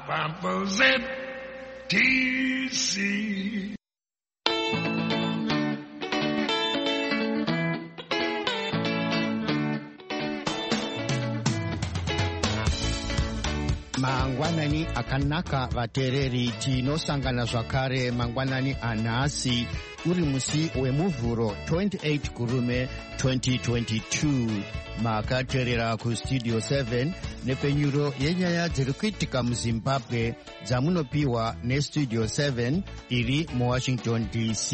Pampers TC. Mangwanani akanaka vatereri, tinosangana zvakare mangwanani anhasi uri musi wemuvhuro 28 kurume 2022. Makateerera kustudio 7 nepenyuro yenyaya dziri kuitika muzimbabwe dzamunopiwa nestudio 7 iri muwashington DC.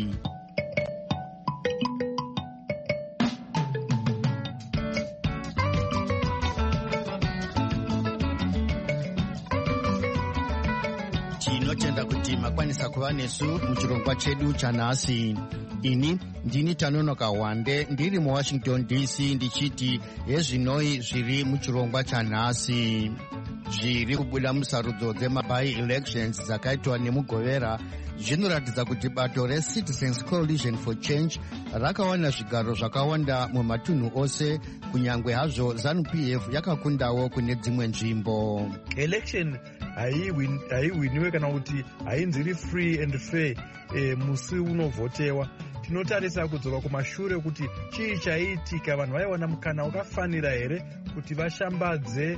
Tinotenda kuti makwanisa kuva nesu muchirongwa chedu chanhasi. Ini ndini Tanonoka Wande ndiri muwashington DC ndichiti yezvinoi zviri muchirongwa chanhasi. Zviri kubuda musarudzo dzemabai elections dzakaitwa nemugovera zvinoratidza kuti bato reCitizens Coalition for Change rakawana zvigaro zvakawanda mumatunhu ose, kunyangwe hazvo ZANU-PF yakakundawo kune dzimwe nzvimbo. Election haiwiniwe kana kuti hainziri free and fair musi unovhotewa. Tinotarisa kudzoka kumashure kuti chii chaitika, vanhu vaiwana mukana wakafanira here kuti vashambadze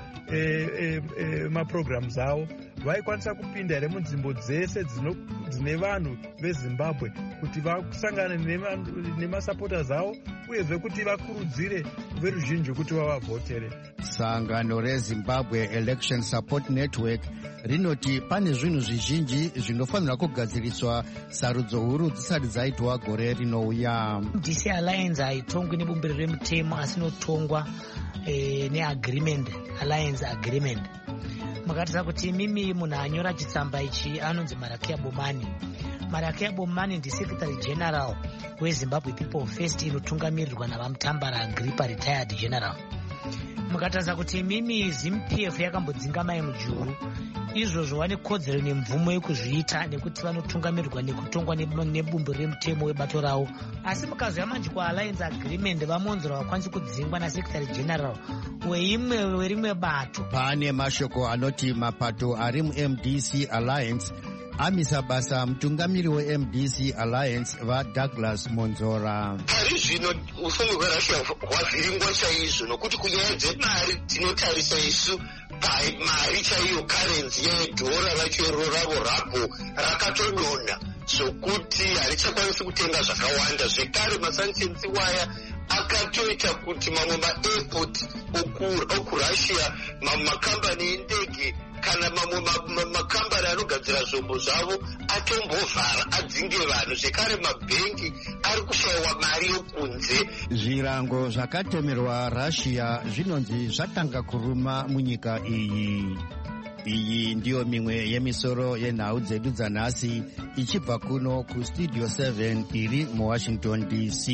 maprograms avo, vaikwanisa kupinda here munzvimbo dzese dzine vanhu veZimbabwe kuti vasangane nemasupporters avo uyezve kuti vakurudzire veruzhinji kuti vavavhotere. Sangano reZimbabwe Election Support Network rinoti pane zvinhu zvizhinji zvinofanira kugadziriswa sarudzo huru dzisati dzaitwa gore rinouya. DC Alliance haitongwi nebumbiro remutemo asi inotongwa neagreement, alliance agreement. Makatarisa kuti mimi munhu anyora chitsamba ichi anonzi Marakia Bomani. Marakia Bomani ndiSecretary General weZimbabwe People First inotungamirirwa navamutambara Agrippa retired general. Mukatarisa kuti mimi ZANU-PF yakambodzinga mai mujuru, izvozvo vane kodzero nemvumo yekuzviita nekuti vanotungamirirwa nekutongwa nebumbiro remutemo webato ravo. Asi mukazoya manje kualliance agreement vamonzora vakwanisi kudzingwa naSecretary General werimwe bato. Pane mashoko anoti mapato ari muMDC Alliance amisa basa mutungamiri weMDC Alliance vaDouglas Monzora. Pari zvino ufumi hweRussia hwavhiringwa chaizvo nokuti kunyaya dzemari tinotarisa isu mari chaiyo karenzi yedhora racho ravo rapo rakatodonha zvokuti harichakwanisi kutenga zvakawanda. Zvekare masanctions waya akatoita kuti mamwe maairport okurussia, mamwe makambani endege kana mamwe makambani anogadzira zvombo zvavo atombovhara adzinge vanhu. Zvekare mabhengi ari kushayiwa mari yokunze. Zvirango zvakatemerwa Russia zvinonzi zvatanga kuruma munyika iyi. Iyi ndiyo mimwe yemisoro yenhau dzedu dzanhasi ichibva kuno kustudio 7 iri muwashington DC.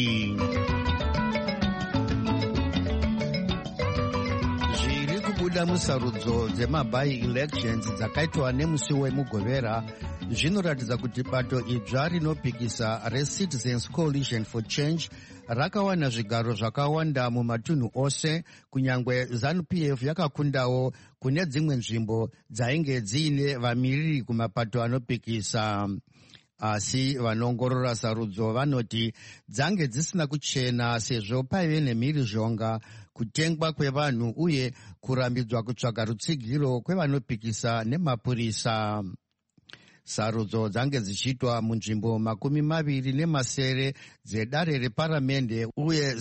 Zviri kubuda musarudzo dzemabai elections dzakaitwa nemusi wemugovera zvinoratidza kuti bato idzva rinopikisa reCitizens Coalition for Change rakawana zvigaro zvakawanda mumatunhu ose, kunyangwe ZANU-PF yakakundawo kune dzimwe nzvimbo dzainge dziine vamiriri kumapato anopikisa. Asi vanongorora sarudzo vanoti dzange dzisina kuchena sezvo paive nemhirizhonga, kutengwa kwevanhu uye kurambidzwa kutsvaga rutsigiro kwevanopikisa nemapurisa. Sarudzo dzange dzichiitwa munzvimbo 23 dzedare reparamende uye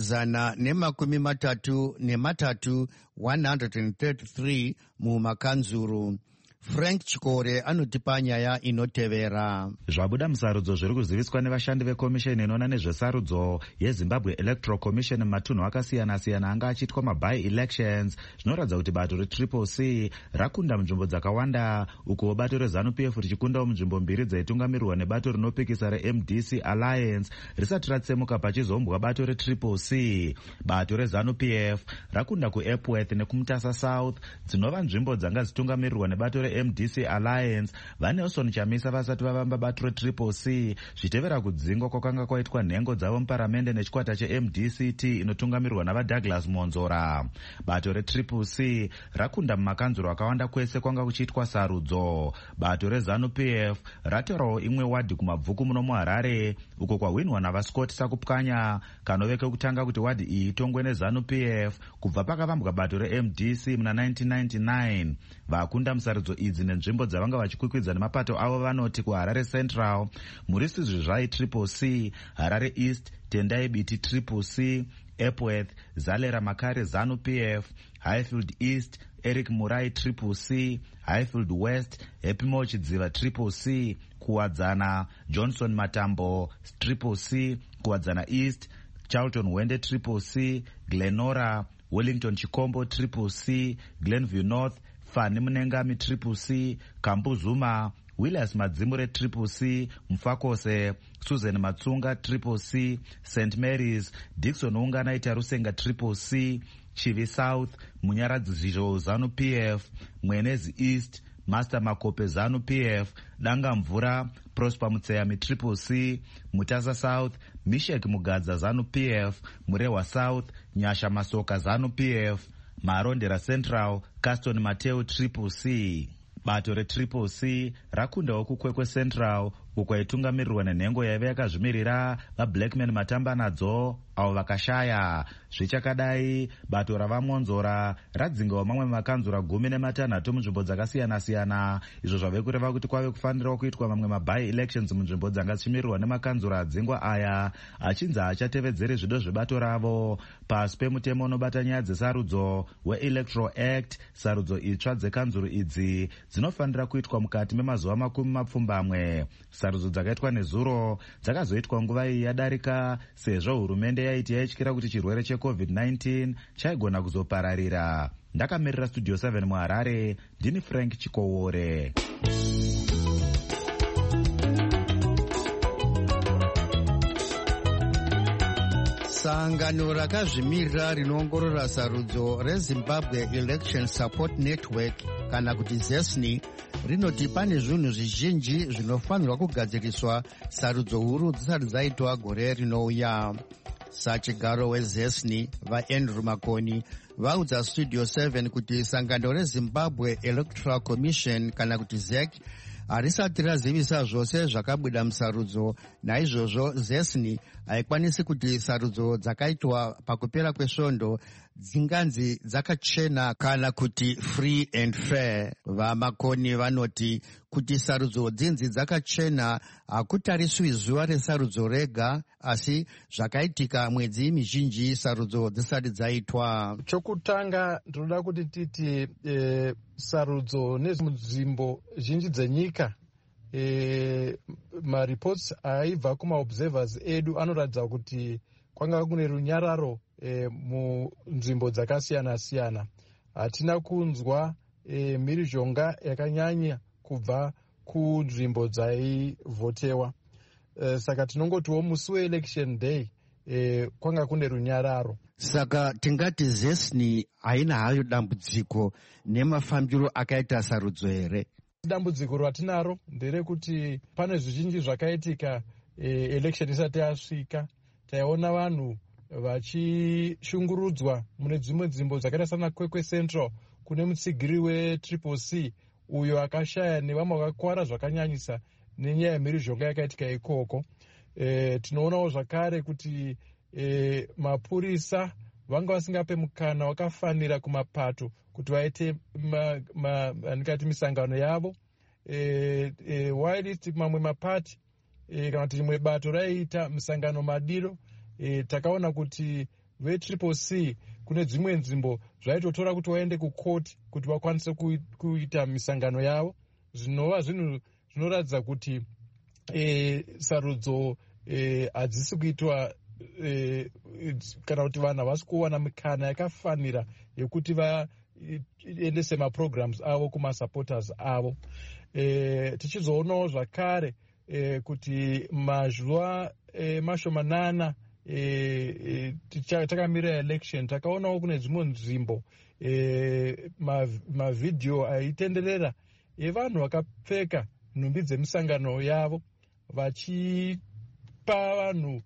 133 133 mumakanzuru. Frank Chikore anotipa nyaya inotevera. Zvabuda musarudzo zviri kuziviswa nevashandi vekomisheni inoona nezvesarudzo yeZimbabwe Electoral Commission mumatunhu akasiyana-siyana anga achiitwa mabai elections zvinoratidza kuti bato reCCC rakunda munzvimbo dzakawanda, uko bato reZANU-PF richikundawo munzvimbo 2 dzaitungamirirwa nebato rinopikisa reMDC Alliance risati ratsemuka pachizombwa bato reCCC. Bato reZANU-PF rakunda kuEpworth nekumutasa South dzinova nzvimbo dzanga dzitungamirirwa nebato reMDC Alliance vaNelson Chamisa vasati vavamba bato retriple C zvitevera kudzingwa kwakanga kwaitwa nhengo dzavo muparamende nechikwata cheMDCT inotungamirwa navaDouglas Monzora. Bato retriple C rakunda mumakanzuro akawanda kwese kwanga kuchiitwa sarudzo. Bato reZANU-PF raterawo imwe wadhi kumabvuku muno muHarare uko kwahwinwa navaScott Sakupkanya kanove kekutanga kuti wadhi iyi itongwe neZANU-PF kubva pakavambwa bato reMDC muna 1999. Vakunda musarudzo idzi nenzvimbo dzavanga vachikwikwidza nemapato avo vanoti kuHarare Central muri Sizvizvai Triple C, Harare East Tendai Biti Triple C, Epworth Zalera Makare ZANU-PF, Highfield East Eric Murai Triple C, Highfield West Epimo Chidziva Triple C, kuwadzana Johnson Matambo Triple C, kuwadzana East Charlton Wende Triple C, Glenora Wellington Chikombo Triple C, Glenview North Fani Munengami Triple C, Kambuzuma Williams Madzimure Triple C, Mfakose Susan Matsunga Triple C, St Mary's Dixon Unganaita Rusenga Triple C, Chivi South Munyaradzizho ZANU-PF, Mwenezi East Master Makope ZANU-PF, Danga Mvura Prosper Mutseyami Triple C, Mutasa South Mishek Mugadza ZANU-PF, Murewa South Nyasha Masoka ZANU-PF, Marondera Central Caston Mateo Triple C. Bato retriple C rakundawo kukwekwe Central uko yaitungamirirwa nenhengo yaiva yakazvimirira vaBlackman Matamba nadzo avo vakashaya. Zvichakadai bato ravaMonzora radzingawo mamwe makanzura 16 munzvimbo dzakasiyana-siyana, izvo zvave kureva kuti kwave kufanirawo kuitwa mamwe mabai elections munzvimbo dzanga dzichimirirwa nemakanzura adzingwa aya achinzi achatevedzere zvido zvebato ravo pasi pemutemo unobata nyaya dzesarudzo weElectoral Act. Sarudzo itsva dzekanzuru idzi dzinofanira kuitwa mukati memazuva 20. Sarudzo dzakaitwa nezuro dzakazoitwa nguva iyi yadarika sezvo hurumende yaiti yaityira kuti chirwere cheCovid-19 chaigona kuzopararira. Ndakamirira Studio 7 muHarare, ndini Frank Chikowore. Sangano rakazvimirira rinoongorora sarudzo reZimbabwe Election Support Network kana kuti ZESNI rinoti pane zvinhu zvizhinji zvinofanirwa kugadziriswa sarudzo huru dzisati dzaitwa gore rinouya. Sachigaro weZESNI vaAndrew Makoni vaudza Studio 7 kuti sangano reZimbabwe Electoral Commission kana kuti ZEC harisati razivisa zvose zvakabuda musarudzo. Naizvozvo ZESNI haikwanisi kuti sarudzo dzakaitwa pakupera kwesvondo dzinganzi dzakachena kana kuti free and fair. VaMakoni vanoti kuti sarudzo dzinzi dzakachena hakutariswi zuva resarudzo rega, asi zvakaitika mwedzi mizhinji sarudzo dzisati dzaitwa. Chokutanga ndinoda kuti titi sarudzo nemunzvimbo zhinji dzenyika mareports aibva kumaobservers edu anoratidza kuti kwanga kune runyararo munzvimbo dzakasiyana-siyana. Hatina kunzwa mhirizhonga yakanyanya kubva kunzvimbo dzaivhotewa. Saka tinongotiwo musi weelection day kwanga kune runyararo. Saka tingati ZESNI haina hayo dambudziko nemafambiro akaita sarudzo here? Dambudziko ratinaro nderekuti pane zvizhinji zvakaitika election isati yasvika. Taiona vanhu vachishungurudzwa mune dzimwe nzvimbo dzakaita sana Kwekwe Central kune mutsigiri weTriple C uyo akashaya nevamwe vakakwara zvakanyanyisa nenyaya yemhirizhonga yakaitika ikoko. Tinoonawo zvakare kuti mapurisa vanga vasingape mukana wakafanira kumapato kuti vaite andikati misangano yavo. Whilst mamwe mapati kana kuti rimwe bato raiita misangano madiro, takaona kuti veTriple C kune dzimwe nzvimbo zvaitotora kuti vaende kukoti kuti vakwanise kuita misangano yavo. Zvinova zvinhu zvinoratidza kuti sarudzo hadzisi kuitwa kana kuti vanhu havasi kuwana mikana yakafanira yekuti vaendese maprograms avo kumasupporters avo. Tichizoonawo zvakare kuti mazuva mashomanana takamirira election takaonawo kune dzimwe nzvimbo mavhidhiyo aitenderera yevanhu vakapfeka nhumbi dzemisangano yavo vachipa vanhu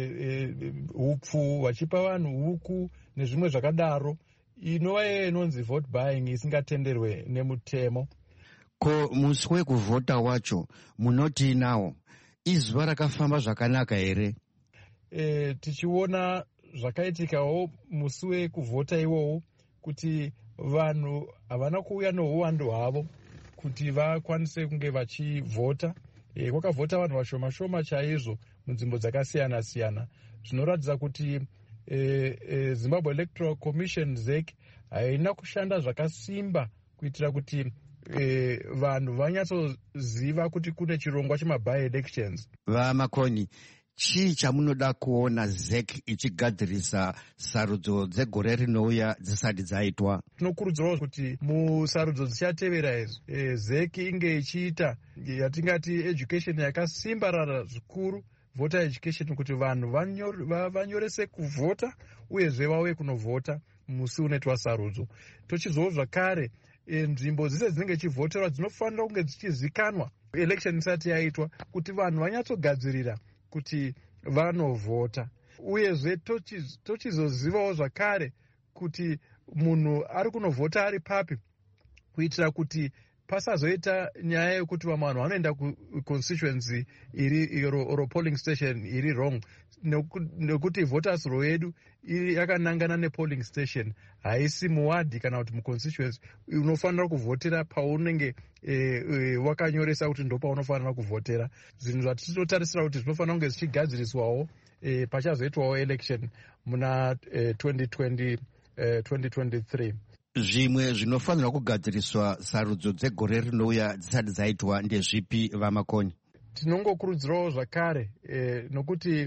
upfu, vachipa vanhu huku nezvimwe zvakadaro, inova inonzi vote buying isingatenderwe nemutemo. Ko musi wekuvhota wacho munoti nawo izuva rakafamba zvakanaka here? Tichiona zvakaitikawo musi wekuvhota iwowo, kuti vanhu havana kuuya nouwandu hwavo kuti vakwanise kunge vachivhota. Kwakavhota vanhu vashoma shoma chaizvo munzvimbo dzakasiyana siyana, zvinoratidza kuti Zimbabwe Electoral Commission ZEC haina kushanda zvakasimba kuitira kuti vanhu vanyatsoziva kuti kune chirongwa chemaby elections. VaMakoni, chii chamunoda kuona ZEC ichigadzirisa sarudzo dzegore rinouya dzisati dzaitwa? Tinokurudzirwa kuti musarudzo dzichatevera izvi ZEC inge ichiita yatingati education yakasimbarara zvikuru, voter education, kuti vanhu vanyorese kuvhota uyezve vauye kunovhota musi unoitwa sarudzo. Tochizowo zvakare nzvimbo dzese dzinenge chivhoterwa dzinofanira kunge dzichizikanwa election isati yaitwa, kuti vanhu vanyatsogadzirira kuti vanovhota. Uyezve tochizozivawo zvakare kuti munhu ari kunovhota ari papi, kuitira kuti pasazoita nyaya yekuti vamwe vanhu vanoenda kuconstituency iro polling station iri wrong, nekuti voters row yedu yakanangana nepolling station, haisi muwadhi kana kuti muconstituency. Unofanira kuvhotera paunenge wakanyoresa kuti ndo paunofanira kuvhotera. Zvinhu zvatinotarisira kuti zvinofanira kunge zvichigadziriswawo pachazoitwawo election muna 2023. Zvimwe zvinofanirwa kugadziriswa sarudzo dzegore rinouya dzisati dzaitwa ndezvipi, VaMakoni? Tinongokurudzirawo zvakare nokuti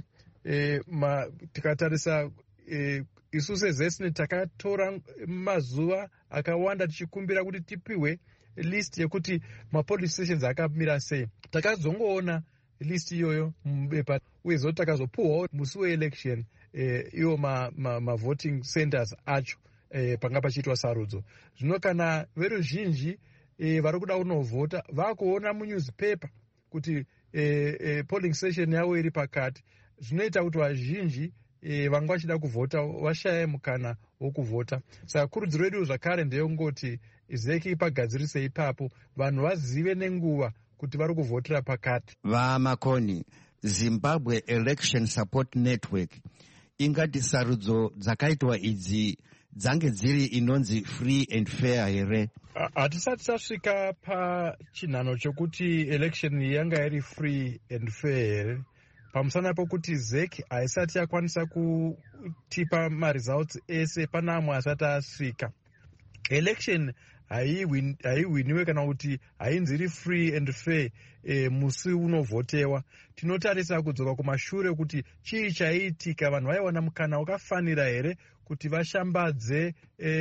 tikatarisa isu sezesine takatora mazuva akawanda tichikumbira kuti tipiwe list yekuti mapolling stations akamira sei. Takazongoona list iyoyo mubepa, uyezve takazopuhwawo musi weelection iwo mavoting centers acho panga pachiitwa sarudzo. Zvino kana veruzhinji vari kuda kunovhota vakuona munewspaper kuti polling station yavo iri pakati, zvinoita kuti vazhinji vanga vachida kuvhota vashaye mukana wokuvhota. Saka kurudziro yedu zvakare ndeyongoti ZEC ipagadzirise ipapo, vanhu vazive nenguva kuti vari kuvhotera pakati. VaMakoni, Zimbabwe Election Support Network ingati sarudzo dzakaitwa idzi dzange dziri inonzi free and fair here? Hatisati tasvika pachinhano chokuti election yanga iri free and fair here, pamusana pokuti ZEC haisati yakwanisa kutipa maresults ese pana amwe asati asvika. Election haiwiniwe kana kuti hainzi iri free and fair musi unovhotewa. Tinotarisa kudzoka kumashure kuti chii chaiitika, vanhu vaiwana mukana wakafanira here kuti vashambadze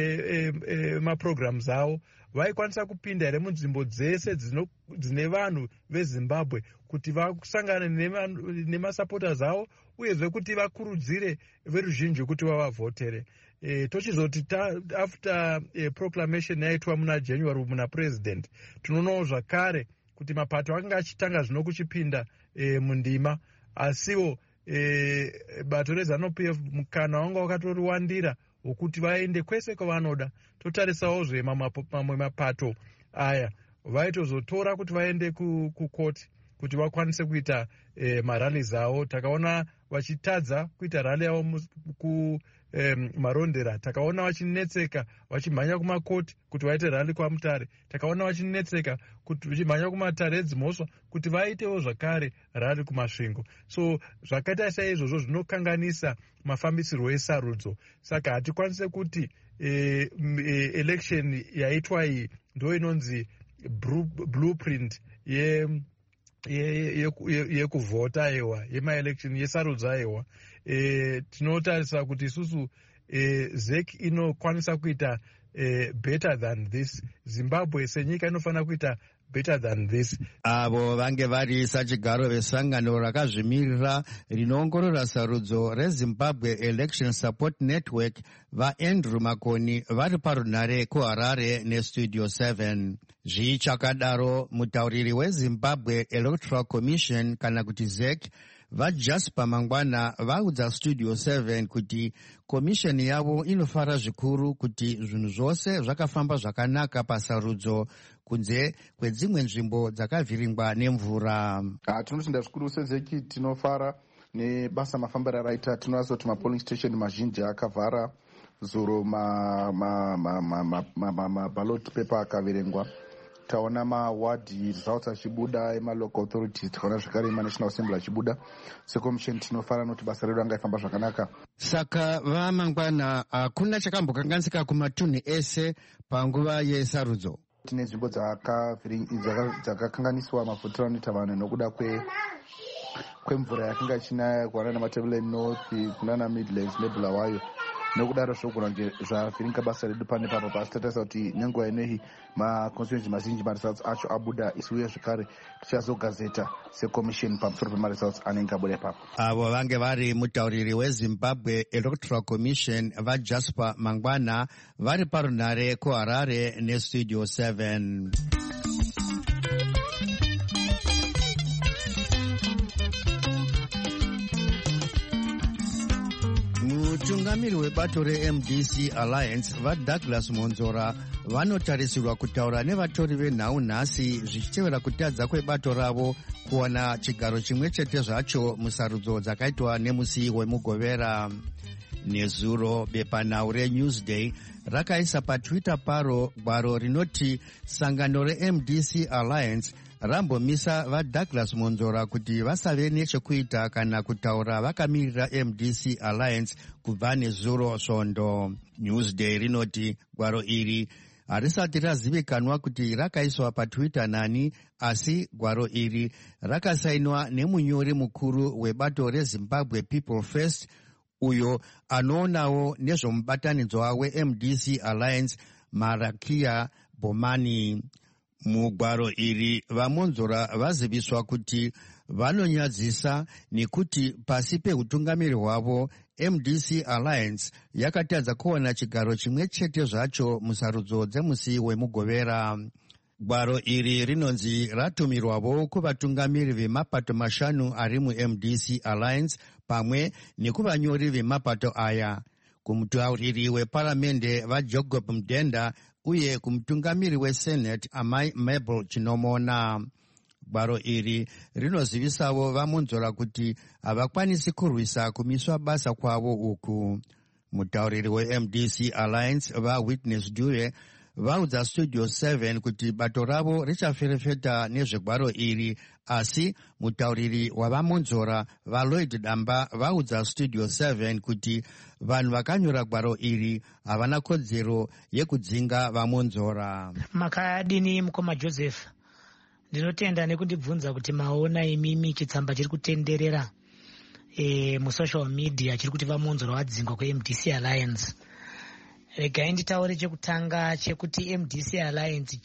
maprograms avo, vaikwanisa kupinda here munzvimbo dzese dzine vanhu veZimbabwe kuti vasangane nemasupporters avo, uyezve kuti vakurudzire veruzhinji kuti vavavhotere. Tochizoti after proclamation yaitwa muna January muna president, tinoonawo zvakare kuti mapato akanga achitanga zvino kuchipinda mundima, asiwo bato reZANU-PF mukana wanga wakatoriwandira wokuti vaende kwese kwavanoda. Totarisawo zve mamwe mapato aya vaitozotora kuti vaende kukoti kuti vakwanise kuita marallies avo. Takaona vachitadza kuita rally yavo kumarondera, takaona vachinetseka vachimhanya kumakoti kuti vaite rally kwaMutare, takaona vachinetseka kuti vachimhanya kumatare edzimhosva kuti vaitewo zvakare rally kumasvingo. So zvakaita saizvozvo zvinokanganisa mafambisirwo esarudzo. Saka hatikwanise kuti election yaitwa iyi ndo inonzi blueprint yekuvhota aiwa, yemaelection yesarudzo aiwa. Tinotarisa kuti isusu ZEC inokwanisa kuita better than this. Zimbabwe senyika inofanira kuita better than this. Avo vange vari sachigaro vesangano rakazvimirira rinoongorora sarudzo reZimbabwe Election Support Network vaAndrew Makoni vari parunhare kuHarare neStudio 7. Zvichakadaro, mutauriri weZimbabwe Electoral Commission kana kuti ZEC vaJasper Mangwana vaudza Studio 7 kuti komisheni yavo inofara zvikuru kuti zvinhu zvose zvakafamba zvakanaka pasarudzo kunze kwedzimwe nzvimbo dzakavhiringwa nemvura. Tinotenda zvikuru sezeki, tinofara nebasa mafambiro araita. Tinoona kuti mapolling station mazhinji akavhara zuro, maballot paper akaverengwa. Taona maward results achibuda emalocal authorities, tikaona zvakare national assembly achibuda. Sekomisheni tinofara noti basa redu ranga ifamba zvakanaka. Saka vaMangwana, hakuna chakambokanganisika kumatunhu ese panguva yesarudzo. Tine nzvimbo dzakakanganiswa mavhotera anoita vanhu nokuda kwemvura yakanga ichinaya kuwana namatebeleni north kunana midlands nebulawayo. Nokudaro zvogona zvavhiringa basa redu pane papa pasi. Tatarisa kuti nenguva inoyi maconstituency mazhinji maresults acho abuda, isuye zvekare tichazogazeta sekomisheni pamusoro pemaresults anenge abuda ipapo. Avo vange vari mutauriri weZimbabwe Electoral Commission vaJasper Mangwana vari parunhare kuHarare neStudio 7. Mutungamiri webato reMDC Alliance vaDouglas Monzora vanotarisirwa kutaura nevatori venhau nhasi zvichitevera kutadza kwebato ravo kuwana chigaro chimwe chete zvacho musarudzo dzakaitwa nemusi wemugovera. Nezuro bepanhau reNewsday rakaisa paTwitter paro gwaro rinoti sangano reMDC Alliance rambomisa vaDouglas Monzora kuti vasave nechekuita kana kutaura vakamirira MDC Alliance kubva nezuro svondo. Newsday rinoti gwaro iri harisati razivikanwa kuti rakaiswa paTwitter nani, asi gwaro iri rakasainwa nemunyori mukuru webato reZimbabwe People First, uyo anoonawo nezvomubatanidzwa weMDC Alliance Marakia Bomani. Mugwaro iri vaMonzora vaziviswa kuti vanonyadzisa nekuti pasi peutungamiri hwavo MDC Alliance yakatadza kuwana chigaro chimwe chete zvacho musarudzo dzemusi wemugovera. Gwaro iri rinonzi ratumirwavo kuvatungamiri vemapato mashanu ari muMDC Alliance pamwe nekuvanyori vemapato aya, kumutauriri weparamende vaJacob Mdenda uye kumutungamiri weSenate Amai Mabel Chinomona. Gwaro iri rinozivisavo vaMonzora kuti havakwanisi kurwisa kumiswa basa kwavo uku. Mutauriri weMDC Alliance vaWitness Dure vaudza Studio 7 kuti bato ravo richaferefeta nezvegwaro iri, asi mutauriri wavaMonzora vaLloyd Damba vaudza Studio 7 kuti vanhu vakanyora gwaro iri havana kodzero yekudzinga vaMonzora. Makadini mukoma Joseph, ndinotenda nekundibvunza kuti maona imimi chitsamba chiri kutenderera musocial media chiri kuti vaMonzora vadzingwa kweMDC Alliance. Regai nditaure chekutanga chekuti MDC Alliance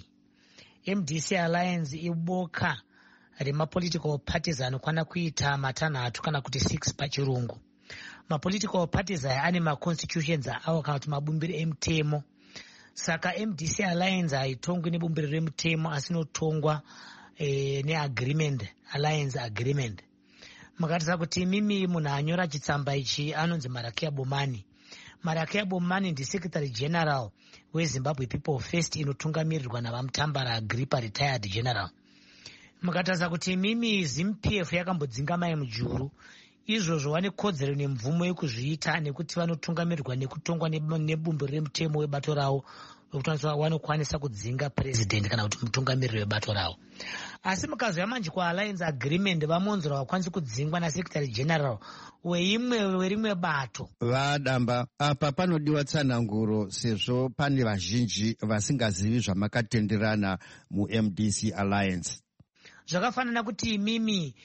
MDC Alliance iboka remapolitical parties anokwana kuita matanhatu kana kuti 6 pachirungu. Mapolitical parties aya ane maconstitutions awo kana kuti mabumbiro emutemo. Saka MDC Alliance haitongwi nebumbiro remutemo asi inotongwa neagreement, alliance agreement. Makatarisa kuti mimi munhu anyora chitsamba ichi anonzi Marakia Bomani. Marakia Bomani ndiSecretary General weZimbabwe People First inotungamirirwa navamutambara Agrippa retired general. Makatarisa kuti mimi ZIMPF yakambodzinga mai mujuru, izvozvo vane kodzero nemvumo yekuzviita nekuti vanotungamirirwa nekutongwa nebumbiro remutemo webato ravo, wekuti vanokwanisa kudzinga president kana kuti mutungamiriri webato ravo. Asi mukazouya manje kualliance agreement vaMonzora vakwanisi kudzingwa naSecretary General werimwe bato. Vadamba, apa panodiwa tsananguro sezvo pane vazhinji vasingazivi zvamakatenderana muMDC Alliance. Zvakafanana kuti mimi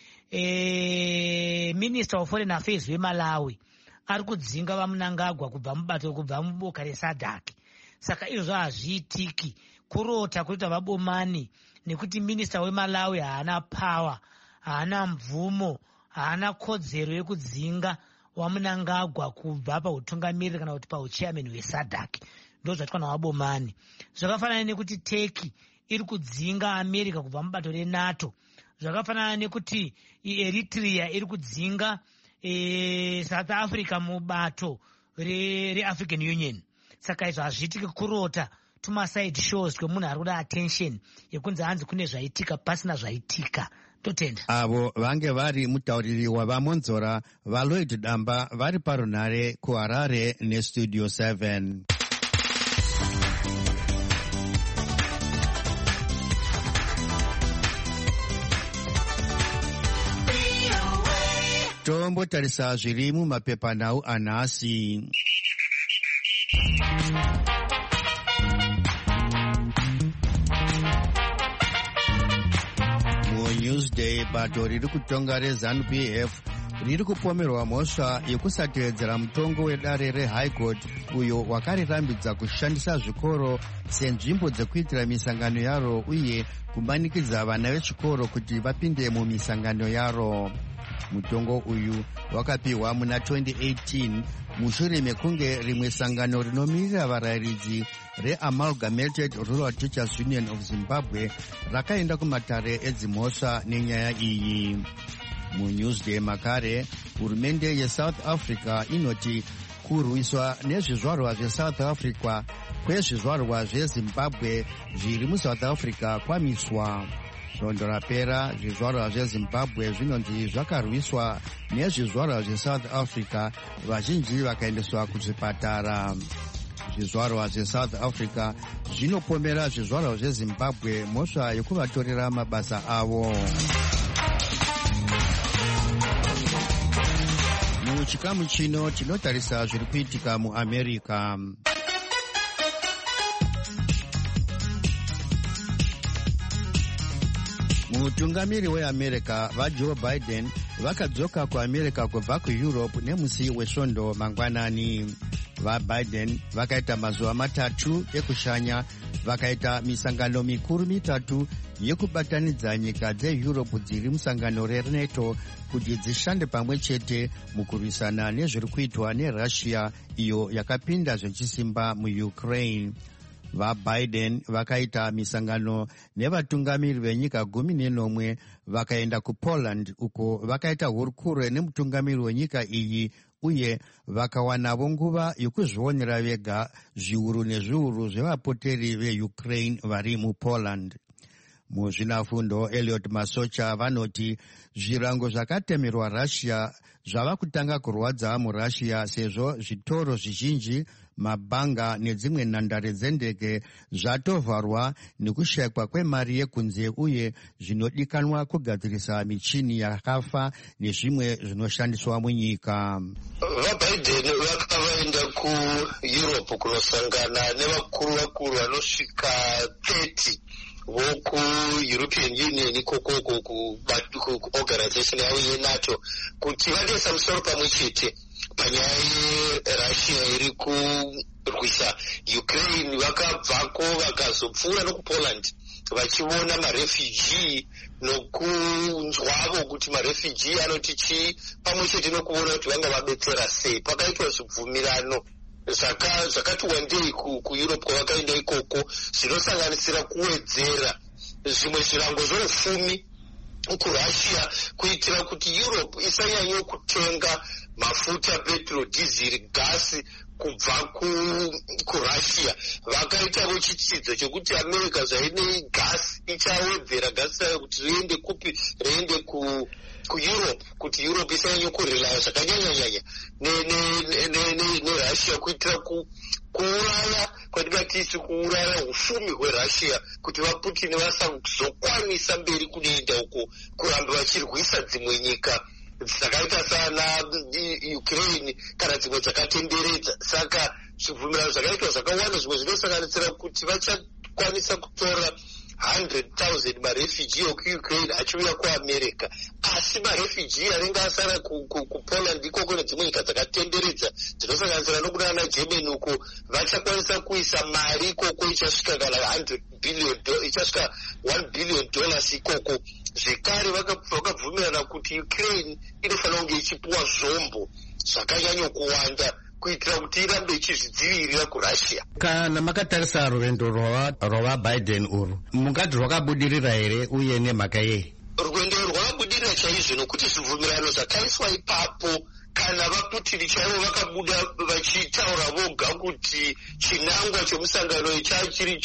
Minister of Foreign Affairs weMalawi ari kudzinga vaMnangagwa kubva muboka reSADC. Saka izvo hazviitiki. Kurota kuita vaBomani nekuti minista weMalawi haana power, haana mvumo, haana kodzero yekudzinga waMnangagwa kubva pautungamiriri kana kuti pauchairman weSADC. Ndo zvatwa naWabomani. Zvakafanana nekuti Turkey iri kudzinga America kubva mubato reNATO. Zvakafanana nekuti Eritrea iri kudzinga South Africa mubato reAfrican Union. Saka izvo hazviitiki kurota tumaside shows kwemunhu ari kuda attention yekunzi hanzi kune zvaitika pasina zvaitika. Totenda avo vange vari mutauriri wavamonzora vaLloyd Damba vari parunhare kuHarare neStudio 7. Tombotarisa zviri mumapepanhau anhasi. Newsday bato riri kutonga reZANU-PF riri kupomerwa mhosva yekusatevedzera mutongo wedare reHigh Court uyo wakarirambidza kushandisa zvikoro senzvimbo dzekuitira misangano yaro uye kumanikidza vana vechikoro kuti vapinde mumisangano yaro. Mutongo uyu wakapiwa muna 2018 mushure mekunge rimwe sangano rinomirira varayiridzi reAmalgamated Rural Teachers Union of Zimbabwe rakaenda kumatare edzimhosva nenyaya iyi. MuNewsday makare, hurumende yeSouth Africa inoti kurwiswa nezvizvarwa zveSouth Africa kwezvizvarwa zveZimbabwe zviri muSouth Africa kwamiswa. Svondo rapera zvizvarwa zveZimbabwe zvinonzi zvakarwiswa nezvizvarwa zveSouth Africa, vazhinji vakaendeswa kuzvipatara. Zvizvarwa zveSouth Africa zvinopomera zvizvarwa zveZimbabwe mhosva yekuvatorera mabasa avo. Muchikamu chino tinotarisa zviri kuitika muAmerica. Mutungamiri weAmerica vaJoe Biden vakadzoka kuAmerica kubva kuEurope nemusi wesvondo mangwanani. VaBiden vakaita mazuva 3 ekushanya, vakaita misangano mikuru 3 yekubatanidza nyika dzeEurope dziri musangano reNATO kuti dzishande pamwe chete mukurwisana nezviri kuitwa neRussia iyo yakapinda zvechisimba muUkraine. VaBiden vakaita misangano nevatungamiri venyika 11, vakaenda kuPoland uko vakaita hurukuro nemutungamiri wenyika iyi uye vakawanavo nguva yokuzvionera vega zviuru nezviuru zvevapoteri veUkraine vari muPoland. Muzvinafundo Elliot Masocha vanoti zvirango zvakatemerwa Russia zvava kutanga kurwadza muRussia sezvo zvitoro zvizhinji, mabhanga nedzimwe nhandare dzendege zvatovharwa nekushayikwa kwemari yekunze uye zvinodikanwa kugadzirisa michini yakafa nezvimwe zvinoshandiswa munyika. VaBiden vakavaenda kuEurope kunosangana nevakuru vanosvika 30 vokuEuropean Union ikoko kuorganization yavo yeNATO kuti vaisa musoro pamwe chete panyaya yeRussia iri kurwisa Ukraine. Vakabvako vakazopfuura nokuPoland vachiona marefugee nokunzwavo kuti marefugee anoti chii, pamwe chete nokuona kuti vanga vabetsera sei. Pakaitwa zvibvumirano zvakati wandei kuEurope kwavakaenda ikoko, zvinosanganisira kuwedzera zvimwe zvirango zveupfumi kuRussia kuitira kuti Europe isanyanyo kutenga mafuta, petrol, diesel, gasi kubva kuRussia. Vakaitawo chitsidzo chokuti America zvaine gasi ichawedzera gasi rayo kuti riende kupi, riende kuEurope, kuti Europe isanyanyo kurelaya zvakanyanyanyanya neRussia kuitira kuuraya kwatingati isi kuuraya ufumi hweRussia kuti vaPutin vasazokwanisa mberi kunoenda uko kuramba vachirwisa dzimwe nyika dzakaita sana Ukraine kana dzimwe dzakatenderedza. Saka zvibvumirano zvakaitwa zvakawanda, zvimwe zvinosanganisira kuti vachakwanisa kutora 100,000 marefugee okuukraine achiuya kuamerica, asi marefugee anenge asara kupoland ikoko nedzimwe nyika dzakatenderedza dzinosanganisira nokuda ana germany uko vachakwanisa kuisa mari ikoko ichasvika kana $100 billion, ichasvika $1 billion ikoko. Zvekare vakabvumirana kuti Ukraine inofanira kunge ichipiwa zvombo zvakanyanya kuwanda kuitira kuti irambe ichizvidzivirira kuRussia. Kana makatarisa rwendo rwavaBiden urwu, mungati rwakabudirira here uye nemhaka yei? Rwendo rwakabudirira chaizvo nokuti zvibvumirano zvakaiswa ipapo kana vaPutin chaivo vakabuda vachitaura voga kuti chinangwa chemusangano ichachiri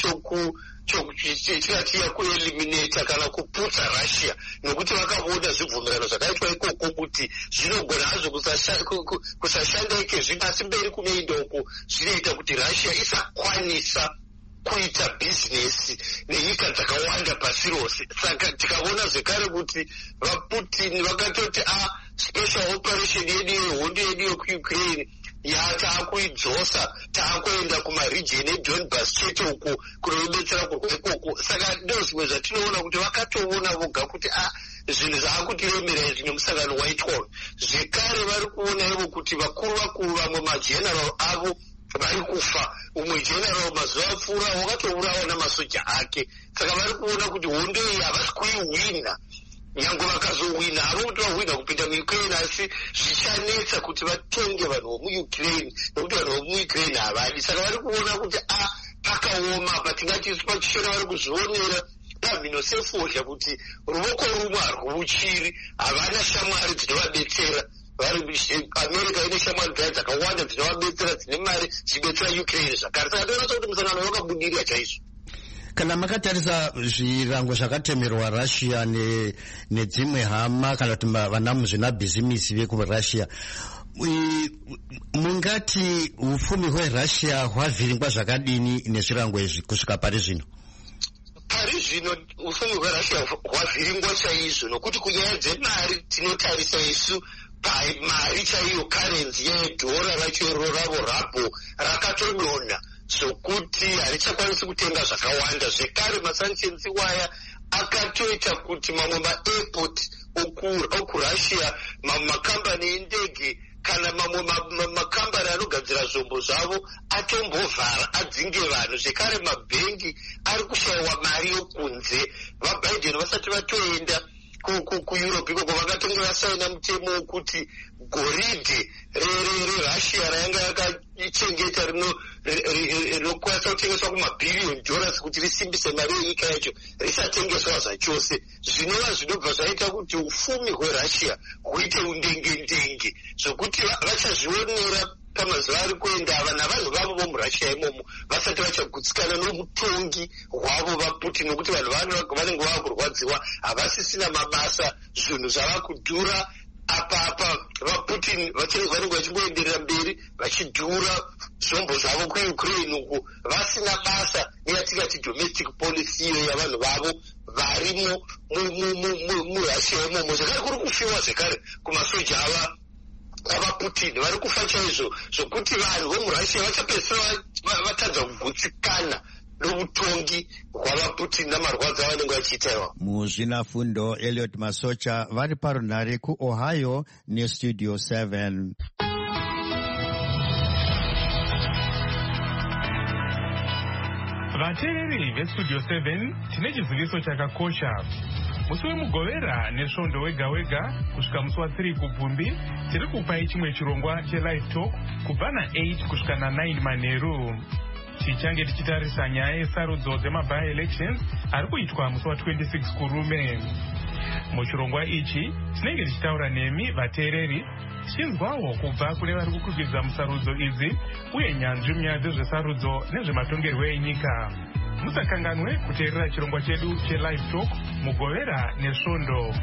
chikatiya kueliminata kana kuputsa Russia, nokuti vakaona zvibvumirano zvakaitwa ikoko kuti zvinogona hazvo kusashanda ikezvino, asi mberi kunoenda uko zvinoita kuti Russia isakwanisa kuita bhizinesi nenyika dzakawanda pasi rose. Saka tikaona zvekare kuti vaPutin vakatoti special operation yedu yehondo yedu yekuukraine taakuidzosa, taakuenda kumaregion eDonbas chete uko kunobetsera kurwa ikoko. Saka ndo zvimwe zvatinoona kuti vakatoona voga kuti zvinhu zvaakutiremera izvi nemusangano waitwa. Zvekare vari kuona ivo kuti vakuru vamwe majeneral avo vari kufa. Umwe general mazuva apfuura wakatourawa namasoja ake. Saka vari kuona kuti hondo iyi havasi kuihwina. Nyange vakazowina havo kuti vahwina kupinda muUkraine, asi zvichanetsa kuti vatenge vanhu vomuUkraine nokuti vanhu vomuUkraine havadi. Saka vari kuona kuti pakaoma apa, tingati isu pachishona vari kuzvionera pamhinosefodya kuti ruoko rumwe harwuchiri, havana shamwari dzinovabetsera. America ine shamwari dzayo dzakawanda dzinovabetsera, dzine mari dzichibetsera Ukraine zvakare. Saka toona kuti musangano wakabudirira chaizvo. Kana makatarisa zvirango zvakatemerwa Russia nedzimwe hama kana kuti vana muzvinabhizimisi vekuRussia, mungati upfumi hweRussia hwavhiringwa zvakadini nezvirango izvi kusvika pari zvino? Pari zvino upfumi hweRussia hwavhiringwa chaizvo, nokuti kunyaya dzemari tinotarisa isu mari chaiyo karenzi yedhora racho ravo rabho rakatodonha zvokuti harichakwanisi kutenga zvakawanda. Zvekare masanctions waya akatoita kuti mamwe maairport okuRussia, mamwe makambani endege kana mamwe makambani anogadzira zvombo zvavo atombovhara adzinge vanhu. Zvekare mabhengi ari kushayiwa mari yokunze. VaBiden vasati vatoenda kuEurope ikoko vakatonge vasaina mutemo wokuti goridhe reRussia rayanga yakachengeta rinokwanisa kutengeswa kumabhiriyoni dollars kuti risimbise mari yenyika yacho risatengeswa zvachose. Zvinova zvinobva zvaita kuti ufumi hweRussia huite undenge zvokuti vachazvionera pamazuva ari kuenda ava navanhu vavo vomuRussia imomo vasati vachagutsikana nomutongi hwavo vaPutin, nokuti vanhu vanenge vava kurwadziwa, havasisina mabasa, zvinhu zvava kudhura. Apa vaPutin vanenge vachimboenderera mberi vachidhura zvombo zvavo kuUkraine uko vasina basa neyatingati domestic policy iyo yavanhu vavo varimo muRussia imomo. Zvekare kuri kufiwa zvekare kumasoja avaPutin vari kufa chaizvo, zvokuti vanhu vomuRussia vachapedzisira vatadza kugutsikana noutongi hwavaPutin namarwadzo avanenge vachiita iwawo. Muzvinafundo Elliot Masocha vari parunhare kuOhio neStudio 7. Vateereri veStudio 7 tine chiziviso chakakosha. Musi wemugovera nesvondo wega wega kusvika musi wa3 kubvumbi tiri kupai chimwe chirongwa chelive talk kubva na8 kusvika na9 manheru. Tichange tichitarisa nyaya yesarudzo dzemaby elections ari kuitwa musi wa26 kurume. Muchirongwa ichi tinenge tichitaura nemi vateereri tichinzwawo kubva kune vari kukwikwidzwa musarudzo idzi uye nyanzvi munyaya dzezvesarudzo nezvematongerwo enyika. Musakanganwe kuteerera chirongwa chedu chelive talk mugovera nesvondo.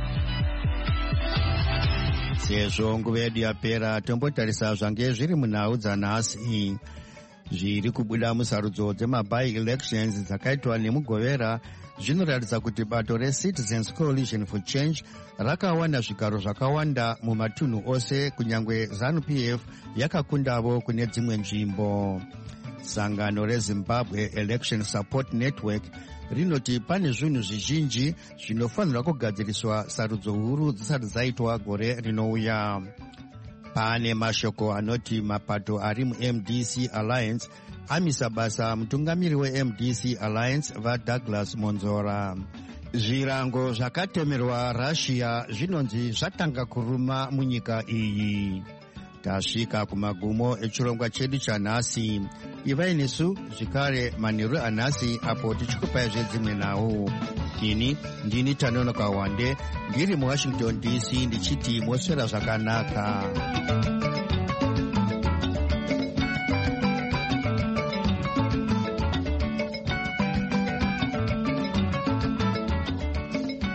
Sezvo nguva yedu yapera, tombotarisa zvange zviri munhau dzanhasi zviri kubuda musarudzo dzemaby elections dzakaitwa nemugovera. Zvinoratidza kuti bato reCitizens Coalition for Change rakawana zvigaro zvakawanda mumatunhu ose, kunyangwe ZANU-PF yakakundavo kune dzimwe nzvimbo. sangano rezimbabwe election support network rinoti pane zvinhu zvizhinji zvinofanirwa kugadziriswa sarudzo huru dzisati dzaitwa gore rinouya. Pane mashoko anoti mapato ari muMDC Alliance amisa basa mutungamiri weMDC Alliance vaDouglas Monzora. Zvirango zvakatemerwa Russia zvinonzi zvatanga kuruma munyika iyi. Tasvika kumagumo echirongwa chedu chanhasi. Ivai nesu zvekare manheru anhasi apo tichikupai zvedzimwe nawo. Ini ndini Tanonoka Wande ndiri muWashington DC ndichiti moswera zvakanaka.